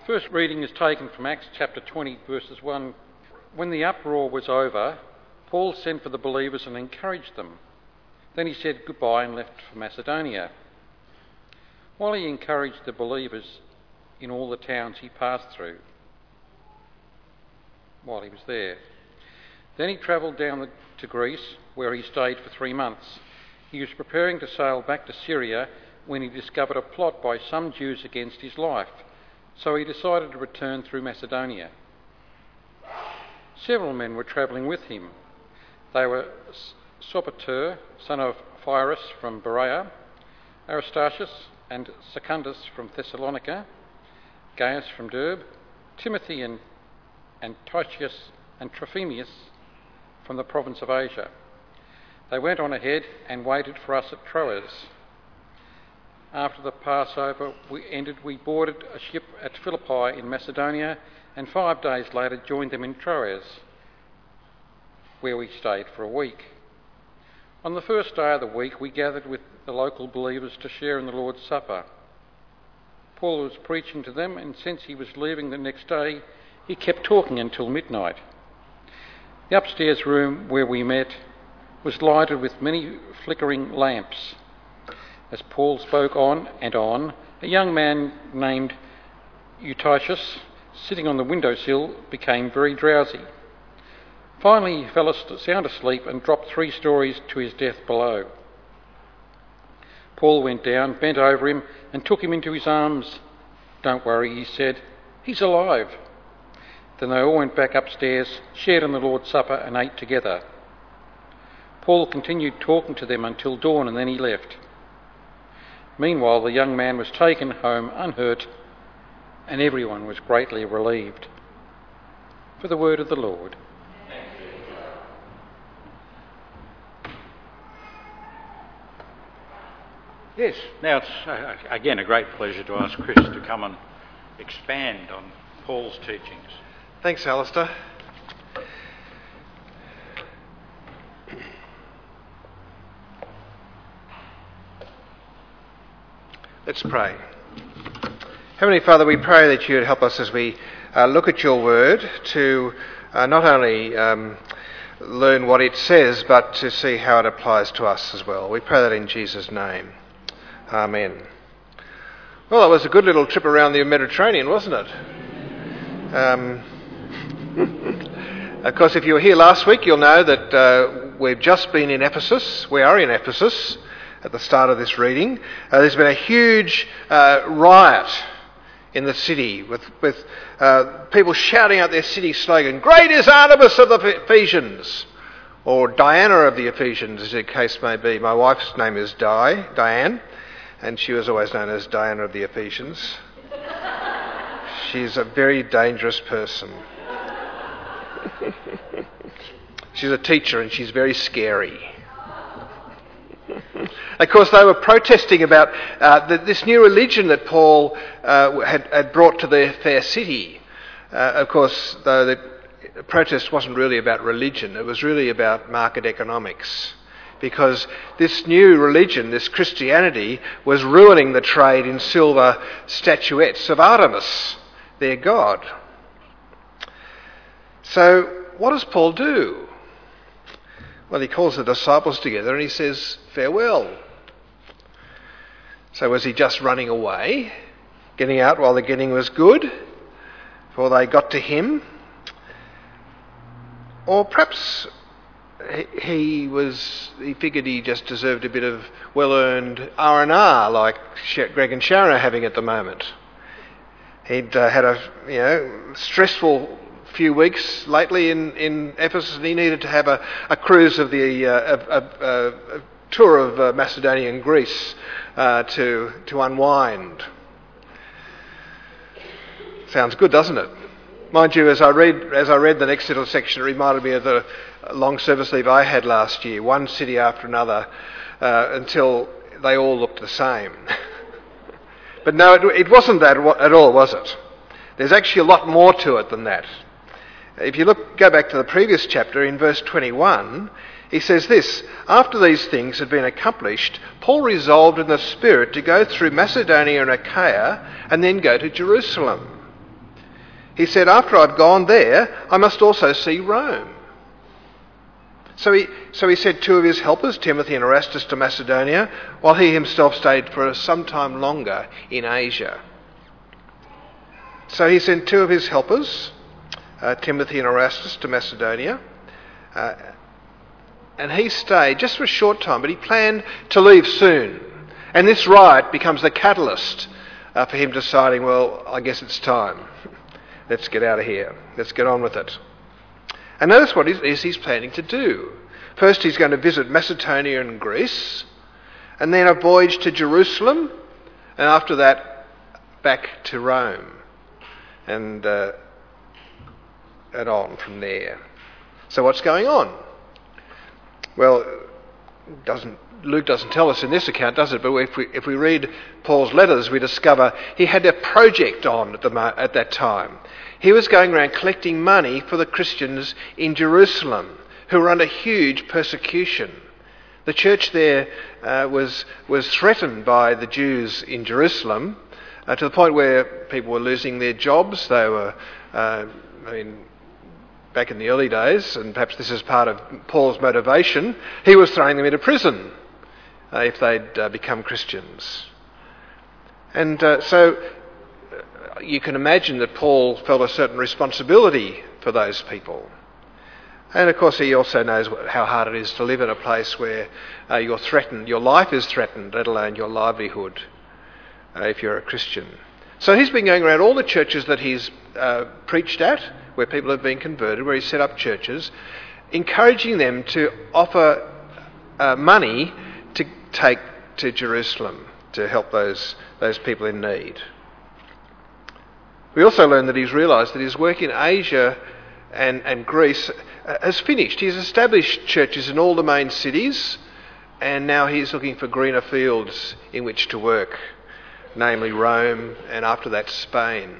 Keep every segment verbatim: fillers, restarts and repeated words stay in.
First reading is taken from Acts chapter twenty, verses one. When the uproar was over, Paul sent for the believers and encouraged them. Then he said goodbye and left for Macedonia. While he encouraged the believers in all the towns he passed through, while he was there. Then he travelled down the, to Greece, where he stayed for three months. He was preparing to sail back to Syria when he discovered a plot by some Jews against his life, so he decided to return through Macedonia. Several men were travelling with him. They were Sopater, son of Pyrrhus from Berea, Aristarchus and Secundus from Thessalonica, Gaius from Derbe, Timothy and, and Tychicus and Trophimus from the province of Asia. They went on ahead and waited for us at Troas. After the Passover we ended, we boarded a ship at Philippi in Macedonia, and five days later joined them in Troas, where we stayed for a week. On the first day of the week, we gathered with the local believers to share in the Lord's Supper. Paul was preaching to them, and since he was leaving the next day, he kept talking until midnight. The upstairs room where we met was lighted with many flickering lamps. As Paul spoke on and on, a young man named Eutychus, sitting on the windowsill, became very drowsy. Finally, he fell sound asleep and dropped three stories to his death below. Paul went down, bent over him, and took him into his arms. "Don't worry," he said, "he's alive." Then they all went back upstairs, shared in the Lord's Supper, and ate together. Paul continued talking to them until dawn, and then he left. Meanwhile, the young man was taken home unhurt, and everyone was greatly relieved. For the word of the Lord. Yes, now it's uh, again a great pleasure to ask Chris to come and expand on Paul's teachings. Thanks, Alistair. Let's pray. Heavenly Father, we pray that you would help us as we uh, look at your word to uh, not only um, learn what it says, but to see how it applies to us as well. We pray that in Jesus' name. Amen. Well, it was a good little trip around the Mediterranean, wasn't it? Um, of course, if you were here last week, you'll know that uh, we've just been in Ephesus. We are in Ephesus at the start of this reading. Uh, there's been a huge uh, riot in the city with, with uh, people shouting out their city slogan, "Great is Artemis of the Ephesians," or Diana of the Ephesians, as the case may be. My wife's name is Di, Diane, and she was always known as Diana of the Ephesians. She's a very dangerous person. She's a teacher and she's very scary. Of course, they were protesting about uh, the, this new religion that Paul uh, had, had brought to their fair city. Uh, of course, though the protest wasn't really about religion, it was really about market economics. Because this new religion, this Christianity, was ruining the trade in silver statuettes of Artemis, their god. So, what does Paul do? Well, he calls the disciples together and he says, "Farewell." So was he just running away, getting out while the getting was good, before they got to him? Or perhaps he was he figured he just deserved a bit of well-earned R and R like Greg and Sharon are having at the moment. He'd uh, had a you know stressful few weeks lately in, in Ephesus, and he needed to have a, a cruise of the uh, a, a, a tour of uh, Macedonia and Greece uh, to to unwind. Sounds good, doesn't it? Mind you, as I read as I read the next little section, it reminded me of the long service leave I had last year, one city after another, uh, until they all looked the same. But no, it, it wasn't that at all, was it? There's actually a lot more to it than that. If you look, go back to the previous chapter, in verse twenty-one, he says this: "After these things had been accomplished, Paul resolved in the Spirit to go through Macedonia and Achaia and then go to Jerusalem." He said, after I've gone there, I must also see Rome. So he, so he sent two of his helpers, Timothy and Erastus, to Macedonia, while he himself stayed for some time longer in Asia. So he sent two of his helpers, uh, Timothy and Erastus, to Macedonia. Uh, and he stayed just for a short time, but he planned to leave soon. And this riot becomes the catalyst uh, for him deciding, well, I guess it's time. Let's get out of here. Let's get on with it. And notice what it is he's planning to do. First, he's going to visit Macedonia and Greece, and then a voyage to Jerusalem, and after that, back to Rome, and uh, and on from there. So what's going on? Well, doesn't Luke doesn't tell us in this account, does it? But if we if we read Paul's letters, we discover he had a project on at the at that time. He was going around collecting money for the Christians in Jerusalem, who were under huge persecution. The church there uh, was was threatened by the Jews in Jerusalem uh, to the point where people were losing their jobs. They were, uh, I mean, back in the early days, and perhaps this is part of Paul's motivation, he was throwing them into prison uh, if they'd uh, become Christians. And uh, so you can imagine that Paul felt a certain responsibility for those people. And of course he also knows how hard it is to live in a place where uh, you're threatened, your life is threatened, let alone your livelihood, uh, if you're a Christian. So he's been going around all the churches that he's uh, preached at, where people have been converted, where he's set up churches, encouraging them to offer uh, money to take to Jerusalem to help those, those people in need. We also learn that he's realised that his work in Asia and, and Greece has finished. He's established churches in all the main cities, and now he's looking for greener fields in which to work, namely Rome and after that Spain.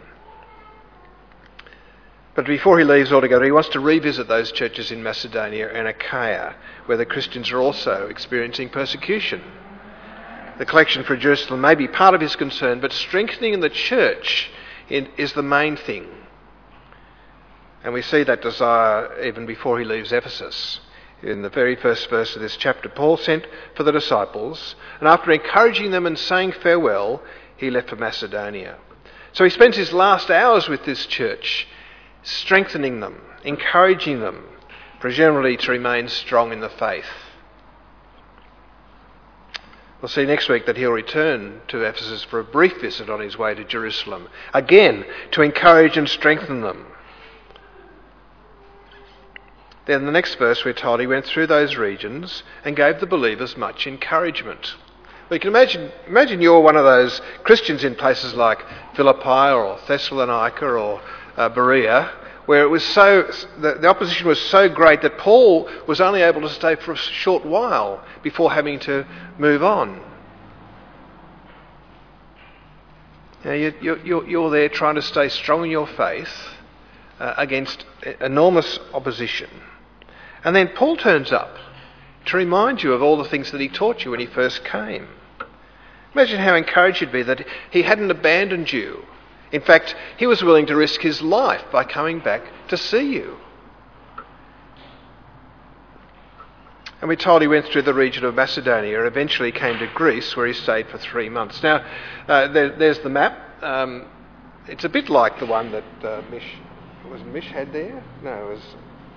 But before he leaves altogether, he wants to revisit those churches in Macedonia and Achaia, where the Christians are also experiencing persecution. The collection for Jerusalem may be part of his concern, but strengthening the church is the main thing. And we see that desire even before he leaves Ephesus. In the very first verse of this chapter, Paul sent for the disciples, and after encouraging them and saying farewell, he left for Macedonia. So he spends his last hours with this church, strengthening them, encouraging them, presumably to remain strong in the faith. We'll see next week that he'll return to Ephesus for a brief visit on his way to Jerusalem, again to encourage and strengthen them. Then in the next verse we're told he went through those regions and gave the believers much encouragement. Well, you can imagine, imagine you're one of those Christians in places like Philippi or Thessalonica or uh, Berea, where it was so the, the opposition was so great that Paul was only able to stay for a short while before having to move on. Now you, you, you're, you're there trying to stay strong in your faith uh, against enormous opposition. And then Paul turns up to remind you of all the things that he taught you when he first came. Imagine how encouraged you'd be that he hadn't abandoned you. In fact, he was willing to risk his life by coming back to see you. And we're told he went through the region of Macedonia and eventually came to Greece, where he stayed for three months. Now, uh, there, there's the map. Um, it's a bit like the one that uh, Mish, was Mish had there? No, it was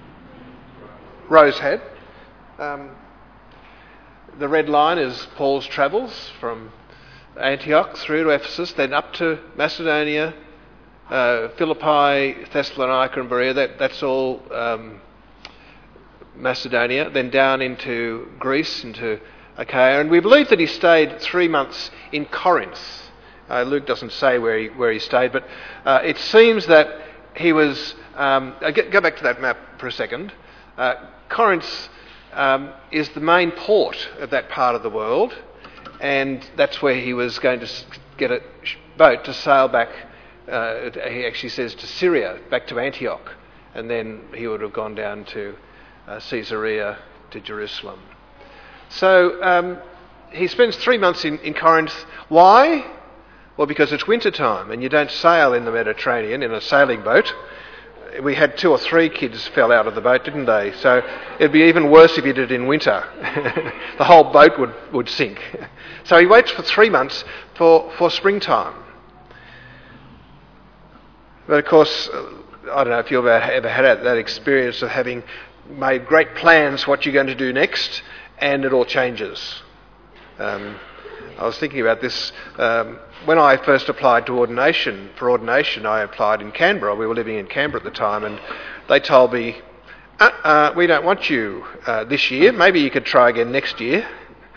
Rose had. Um, the red line is Paul's travels from Antioch through to Ephesus, then up to Macedonia, uh, Philippi, Thessalonica and Berea. That, that's all um, Macedonia. Then down into Greece, into Achaia. And we believe that he stayed three months in Corinth. Uh, Luke doesn't say where he, where he stayed, but uh, it seems that he was... Um, get, go back to that map for a second. Uh, Corinth um, is the main port of that part of the world, and that's where he was going to get a boat to sail back, uh, he actually says, to Syria, back to Antioch, and then he would have gone down to uh, Caesarea, to Jerusalem. So um, he spends three months in, in Corinth. Why? Well, because it's winter time and you don't sail in the Mediterranean in a sailing boat. We had two or three kids fell out of the boat, didn't they? So it'd be even worse if you did it in winter. The whole boat would, would sink. So he waits for three months for, for springtime. But of course, I don't know if you've ever, ever had that experience of having made great plans what you're going to do next, and it all changes. Um, I was thinking about this. Um, when I first applied to ordination, for ordination, I applied in Canberra. We were living in Canberra at the time, and they told me, uh-uh, we don't want you uh, this year. Maybe you could try again next year.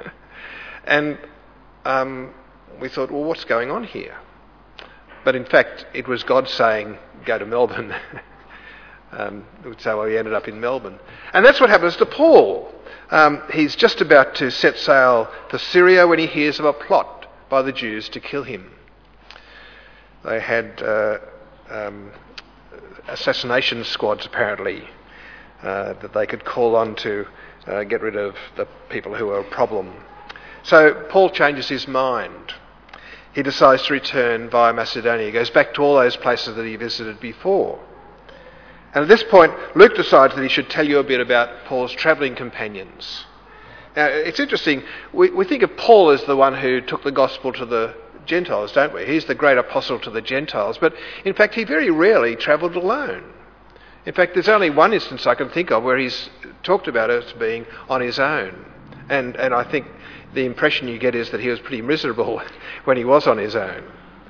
And um, we thought, well, what's going on here? But in fact, it was God saying, go to Melbourne. um, so well, we ended up in Melbourne. And that's what happens to Paul. Um, he's just about to set sail for Syria when he hears of a plot by the Jews to kill him. They had uh, um, assassination squads, apparently, uh, that they could call on to uh, get rid of the people who were a problem. So Paul changes his mind. He decides to return via Macedonia. He goes back to all those places that he visited before. And at this point, Luke decides that he should tell you a bit about Paul's travelling companions. Now, it's interesting. We, we think of Paul as the one who took the gospel to the Gentiles, don't we? He's the great apostle to the Gentiles. But in fact, he very rarely travelled alone. In fact, there's only one instance I can think of where he's talked about it as being on his own. And, and I think the impression you get is that he was pretty miserable when he was on his own.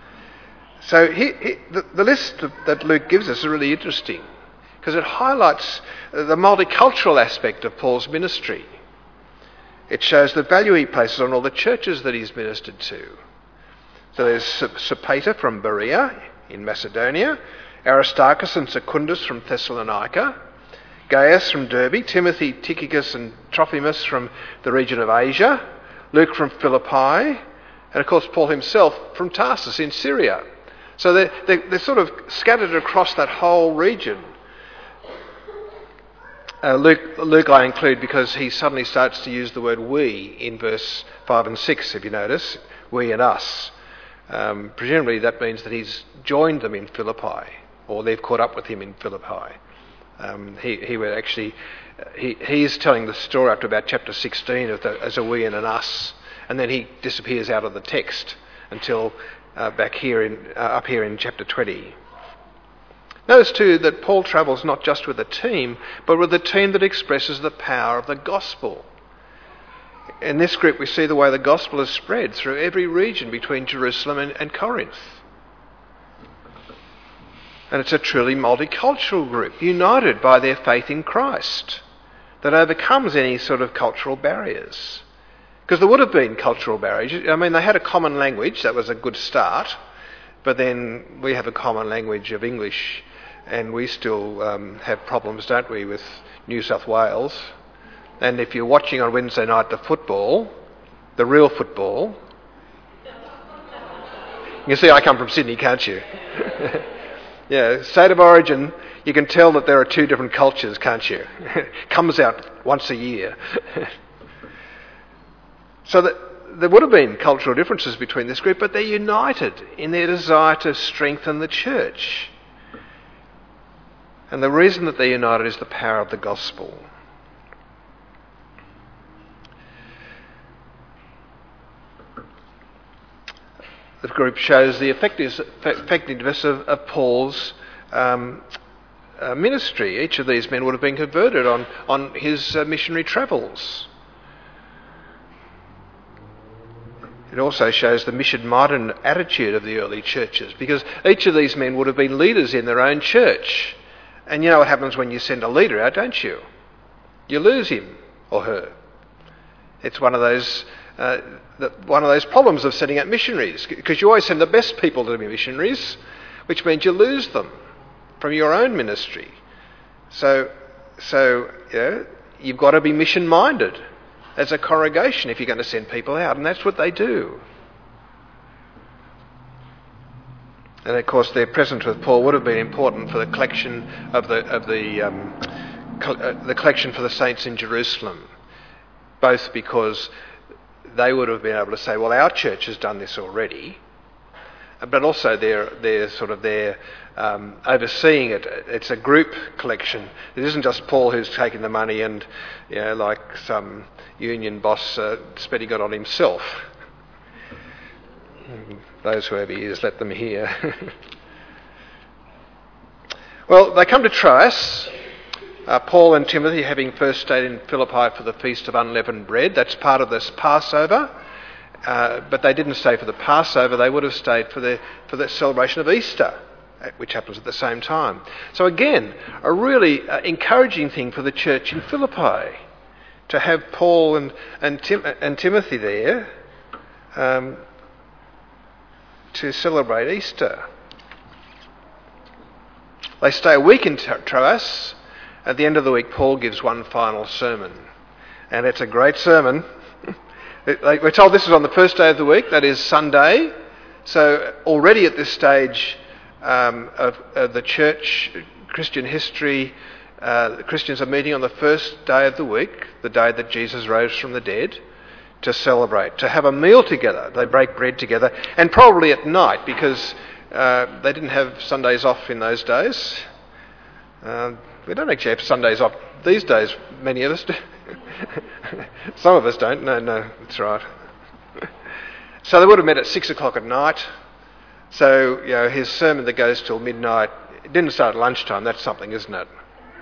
So he, he, the, the list that Luke gives us is really interesting because it highlights the multicultural aspect of Paul's ministry. It shows the value he places on all the churches that he's ministered to. So there's Sopater from Berea in Macedonia, Aristarchus and Secundus from Thessalonica, Gaius from Derbe, Timothy, Tychicus and Trophimus from the region of Asia, Luke from Philippi, and of course Paul himself from Tarsus in Syria. So they're, they're, they're sort of scattered across that whole region. Uh, Luke, Luke I include because he suddenly starts to use the word we in verse five and six, if you notice, we and us. Um, presumably that means that he's joined them in Philippi, or they've caught up with him in Philippi. Um, he, he would actually, he, he's telling the story up to about chapter sixteen of the, as a we and an us, and then he disappears out of the text until uh, back here in, uh, up here in chapter twenty. Notice too that Paul travels not just with a team, but with a team that expresses the power of the gospel. In this group we see the way the gospel is spread through every region between Jerusalem and, and Corinth. And it's a truly multicultural group, united by their faith in Christ, that overcomes any sort of cultural barriers. Because there would have been cultural barriers. I mean, they had a common language, that was a good start, but then we have a common language of English, and we still um, have problems, don't we, with New South Wales. And if you're watching on Wednesday night the football, the real football, you can see I come from Sydney, can't you? Yeah, state of origin, you can tell that there are two different cultures, can't you? Comes out once a year. So that there would have been cultural differences between this group, but they're united in their desire to strengthen the church. And the reason that they're united is the power of the gospel. The group shows the effectiveness of, of Paul's um, uh, ministry. Each of these men would have been converted on, on his uh, missionary travels. It also shows the mission-minded attitude of the early churches, because each of these men would have been leaders in their own church. And you know what happens when you send a leader out, don't you? You lose him or her. It's one of those uh, the, one of those problems of sending out missionaries, because you always send the best people to be missionaries, which means you lose them from your own ministry. So, so you know, you've got to be mission-minded as a congregation if you're going to send people out, and that's what they do. And of course, their presence with Paul would have been important for the collection of the of the um, co- uh, the collection for the saints in Jerusalem, both because they would have been able to say, "Well, our church has done this already," but also they're, they're sort of there um, overseeing it. It's a group collection. It isn't just Paul who's taking the money and, you know, like some union boss uh, spending it on himself. Those whoever he is, let them hear. Well, they come to Troas. Uh, Paul and Timothy, having first stayed in Philippi for the Feast of Unleavened Bread. That's part of this Passover. Uh, but they didn't stay for the Passover. They would have stayed for the for the celebration of Easter, which happens at the same time. So again, a really uh, encouraging thing for the church in Philippi to have Paul and and, Tim, and Timothy there um, to celebrate Easter. They stay a week in Troas. At the end of the week, Paul gives one final sermon, and it's a great sermon. We're told this is on the first day of the week, that is Sunday. So already at this stage um, of, of the church, Christian history, uh, Christians are meeting on the first day of the week, the day that Jesus rose from the dead, to celebrate, to have a meal together. They break bread together, and probably at night, because uh, they didn't have Sundays off in those days. Uh, we don't actually have Sundays off these days, many of us do. Some of us don't. No, no, that's right. So they would have met at six o'clock at night. So, you know, his sermon that goes till midnight, it didn't start at lunchtime. That's something, isn't it?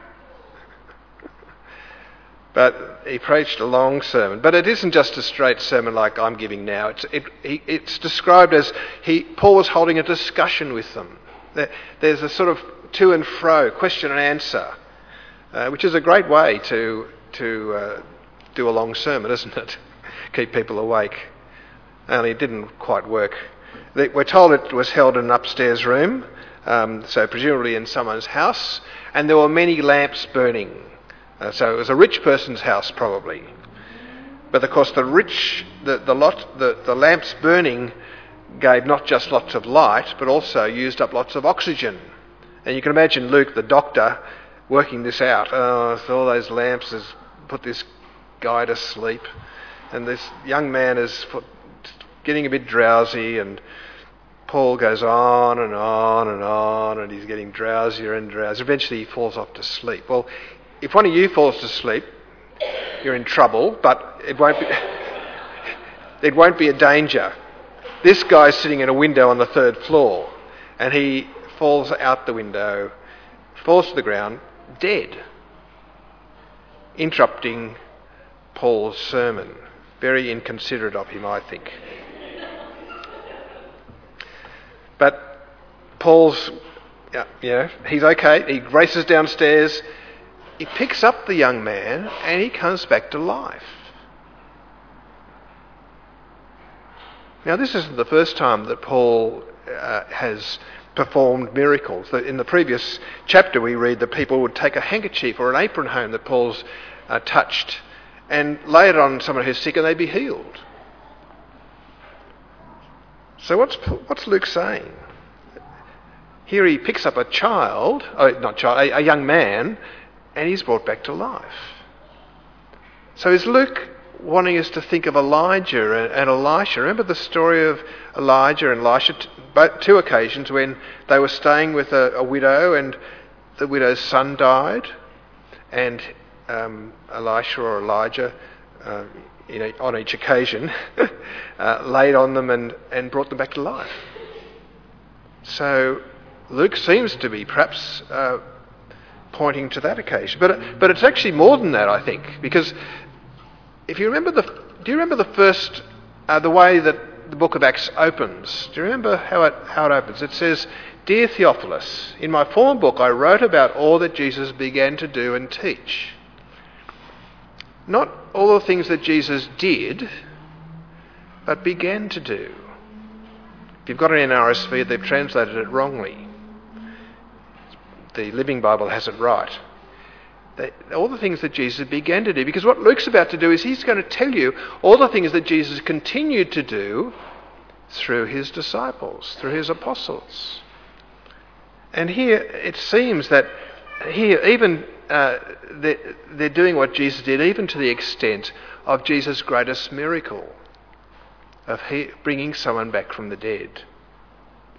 But he preached a long sermon. But it isn't just a straight sermon like I'm giving now. It's, it, he, it's described as he, Paul was holding a discussion with them. There, there's a sort of to and fro, question and answer, uh, which is a great way to to uh, do a long sermon, isn't it? Keep people awake. Only it didn't quite work. We're told it was held in an upstairs room, um, so presumably in someone's house, and there were many lamps burning. Uh, so it was a rich person's house, probably. But of course, the rich, the the lot, the, the lamps burning gave not just lots of light, but also used up lots of oxygen. And you can imagine Luke, the doctor, working this out. Oh, so all those lamps has put this guy to sleep, and this young man is getting a bit drowsy, and Paul goes on and on and on, and he's getting drowsier and drowsier. Eventually he falls off to sleep. Well, if one of you falls to sleep, you're in trouble, but it won't be, it won't be a danger. This guy's sitting in a window on the third floor, and he falls out the window, falls to the ground, dead, interrupting Paul's sermon. Very inconsiderate of him, I think. But Paul's, you know, he's okay. He races downstairs. He picks up the young man and he comes back to life. Now, this isn't the first time that Paul uh, has performed miracles. In the previous chapter we read that people would take a handkerchief or an apron home that Paul's uh, touched and lay it on someone who's sick and they'd be healed. So what's what's Luke saying? Here he picks up a child, oh, not child, a, a young man, and he's brought back to life. So is Luke wanting us to think of Elijah and, and Elisha? Remember the story of Elijah and Elisha, t- both two occasions when they were staying with a, a widow and the widow's son died, and um, Elisha or Elijah, uh, you know, on each occasion, uh, laid on them and, and brought them back to life. So Luke seems to be perhaps uh, pointing to that occasion, but but it's actually more than that, I think, because if you remember the, do you remember the first, uh, the way that the book of Acts opens? Do you remember how it how it opens? It says, "Dear Theophilus, in my former book I wrote about all that Jesus began to do and teach." Not all the things that Jesus did, but began to do. If you've got an N R S V, they've translated it wrongly. The Living Bible has it right. They, all the things that Jesus began to do, because what Luke's about to do is he's going to tell you all the things that Jesus continued to do through his disciples, through his apostles. And here it seems that here even uh, they're, they're doing what Jesus did, even to the extent of Jesus' greatest miracle, of he, bringing someone back from the dead.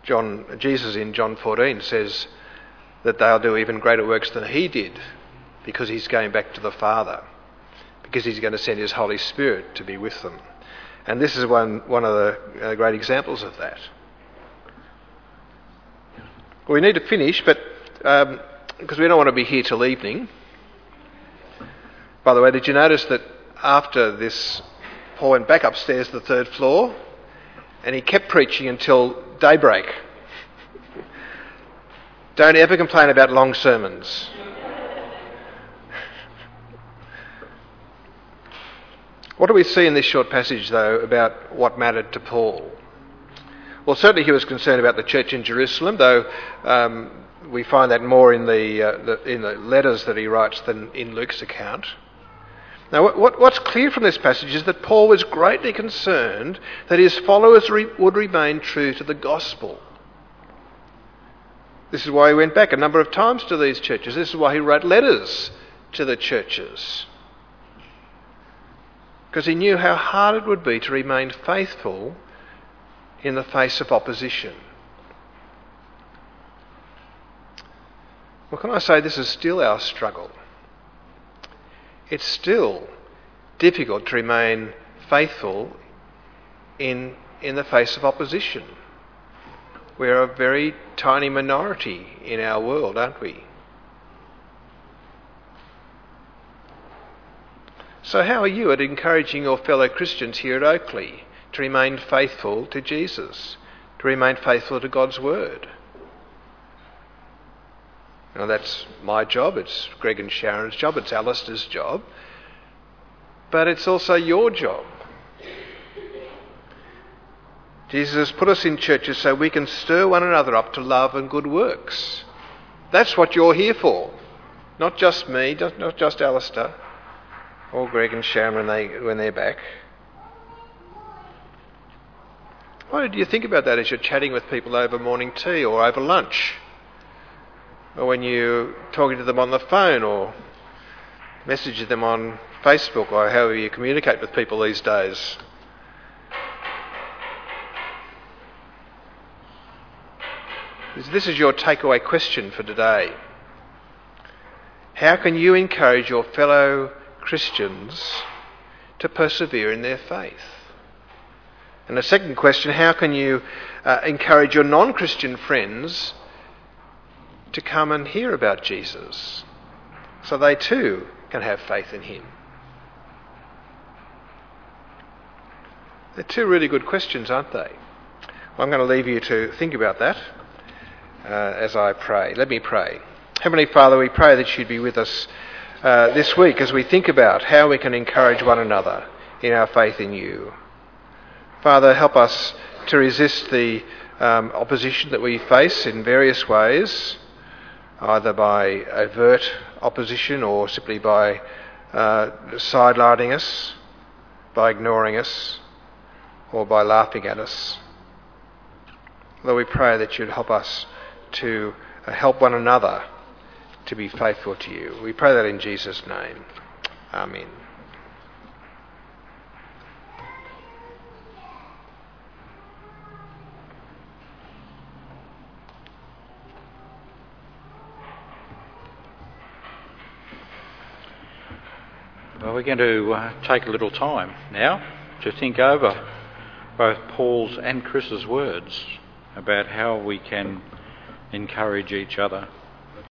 John, Jesus in John fourteen says that they'll do even greater works than he did because he's going back to the Father, because he's going to send his Holy Spirit to be with them. And this is one, one of the uh, great examples of that. Well, we need to finish, but um, because we don't want to be here till evening. By the way, did you notice that after this, Paul went back upstairs to the third floor and he kept preaching until daybreak? Don't ever complain about long sermons. What do we see in this short passage, though, about what mattered to Paul? Well, certainly he was concerned about the church in Jerusalem, though um, we find that more in the, uh, the in the letters that he writes than in Luke's account. Now, what, what's clear from this passage is that Paul was greatly concerned that his followers re- would remain true to the gospel. This is why he went back a number of times to these churches. This is why he wrote letters to the churches. Because he knew how hard it would be to remain faithful in the face of opposition. Well, can I say this is still our struggle? It's still difficult to remain faithful in, in the face of opposition. We're a very tiny minority in our world, aren't we? So how are you at encouraging your fellow Christians here at Oakley to remain faithful to Jesus, to remain faithful to God's Word? Now that's my job, it's Greg and Sharon's job, it's Alistair's job, but it's also your job. Jesus has put us in churches so we can stir one another up to love and good works. That's what you're here for. Not just me, not just Alistair, or Greg and Sharon when, they, when they're back. What do you think about that as you're chatting with people over morning tea or over lunch? Or when you're talking to them on the phone or messaging them on Facebook or however you communicate with people these days? This is your takeaway question for today. How can you encourage your fellow Christians to persevere in their faith? And the second question, how can you uh, encourage your non-Christian friends to come and hear about Jesus so they too can have faith in him? They're two really good questions, aren't they? Well, I'm going to leave you to think about that uh, as I pray. Let me pray. Heavenly Father, we pray that you'd be with us uh, this week as we think about how we can encourage one another in our faith in you. Father, help us to resist the um, opposition that we face in various ways, either by overt opposition or simply by uh, sidelining us, by ignoring us, or by laughing at us. Lord, we pray that you'd help us to uh, help one another to be faithful to you. We pray that in Jesus' name. Amen. Well, we're going to uh, take a little time now to think over both Paul's and Chris's words about how we can encourage each other.